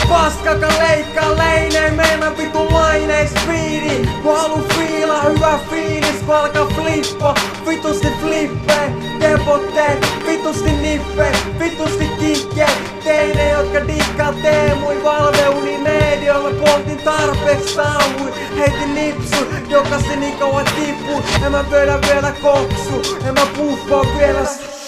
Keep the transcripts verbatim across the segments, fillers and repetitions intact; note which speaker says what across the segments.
Speaker 1: paskaka leikkaa leineen, meidän vitu laineis speedi. Kun halu fiilaa hyvä fiilis, kun alkaa flippa. Vitusti flippe, depotteet, vitusti nippe, vitusti kikke. Teine, jotka dikkaa teemui valveuni mediolla. Poltin tarpeeksi sauhui, heitin nipsu, jokaisen niin kauan tippuu. En mä vedä vielä koksu, en mä puffaa vielä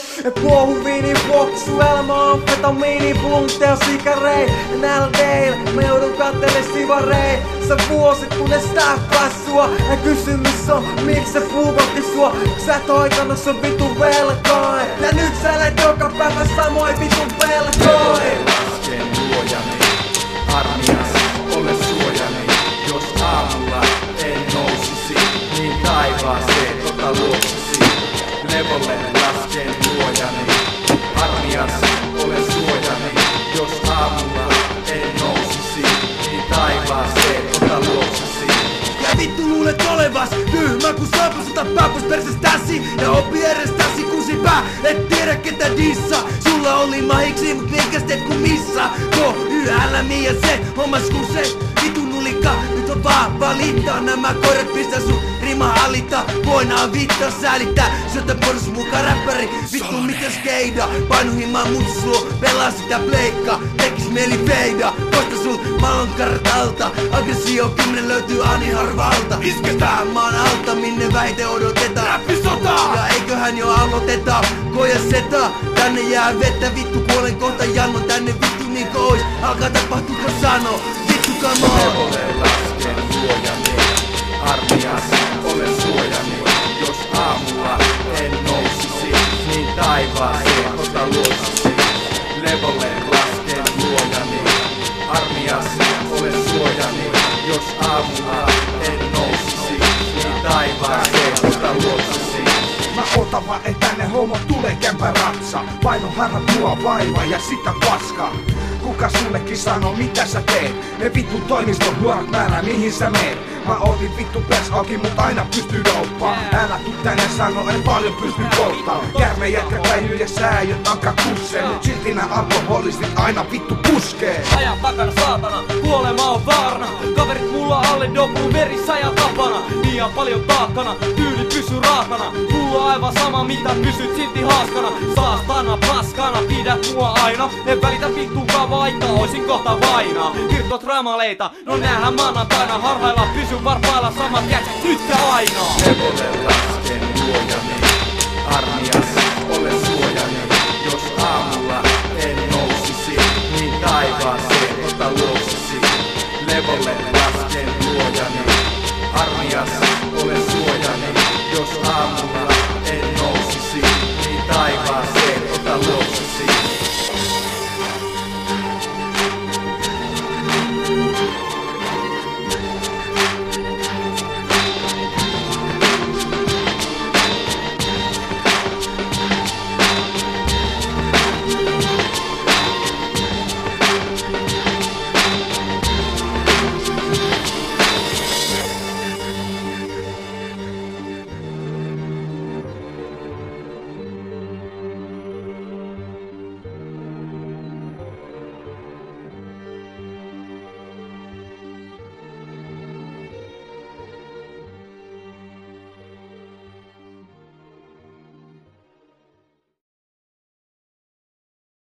Speaker 1: kuohu viini boksu, elämä on amfetamiini, bluntteja, sikarei. N L D:llä mä joudun kattele sivarei. Sä vuosit kunnes tähpäis sua. Ja kysymys on, miksi se puukotti sua? Sä et hoitanut sun vitun velkoin. Ja nyt sä elät joka päivä samoin vitun velkoin.
Speaker 2: Lasken luojani, armias, ole suojani. Jos aamulla en nousisi, niin taivaaseen ota luoksesi. Levolle lasken luojani, armias, ole suojani. Jos aamulla en nousisi, niin taivaaseen ota luoksesi.
Speaker 3: Ja vittu luulet olevas tyhmä kun saapus ota pääpus persestäsi. Ja oppi erestäsi kusipää, et tiedä ketä dissa. Sulla oli mahiksi mut minkäs teet kun missä. Ko yhällä ja se hommas kun se vitu nulikka. Nyt on vaan valittaa nämä koirat pistä sun rima alita. Voinaan vittaa säälittää syötä porus muka räppäri. Vittu mitäs keida, painu himaa mut suo. Pelaa sitä pleikkaa, tekis mieli feida. Kosta sul maailman kartalta. Aggressio kymmenen löytyy ani harvalta. Isketään maan alta minne väite odotetaan. Räppisota! Ja eiköhän jo aloiteta. Koja seta, tänne jää vettä. Vittu kuolen kohta janno, tänne vittu niinkö ois. Alkaa tapahtuko sano, vittu come on.
Speaker 2: Levolle lasken luojani, armias, ole suojani. Jos aamulla en nousisi, niin taivaaseen ota luoksesi. Levolle lasken luojani, armias, ole suojani. Jos aamulla en nousisi, niin taivaaseen ota luoksesi.
Speaker 4: Mä otan vaan, et tänne homot tulee kämpä ratsa. Paino harrat mua vaivaa ja sitä paskaa. Kuka sullekin sanoo mitä sä teet? Ne vittu toimiston nuoret määrää mihin sä meet. Mä otin vittu pers auki mut aina pystyy douppaa. Älä tuu tänne sano en paljon pysty polttaa. Käärme jätkä täytyy ja sääjöt alkaa kussee. Mut silti nää alkoholistit aina vittu puskee.
Speaker 5: Ajan takana saatana, kuolema on vaarana. Kaverit mulla alle dopun verissä ja tapana. Liian paljon taakkana, tyyli pysy raakana. Mulla on aivan sama mitä pysyt silti haaskana. Saastana paskana, pidät mua aina. En välitä vittukaan vaikka oisin kohta vainaa. Kirkot ramaleita, no näähän maanantaina. Harhailla pysy varpailla samat jätset nyt ja aina.
Speaker 2: Levolle lasken luojani.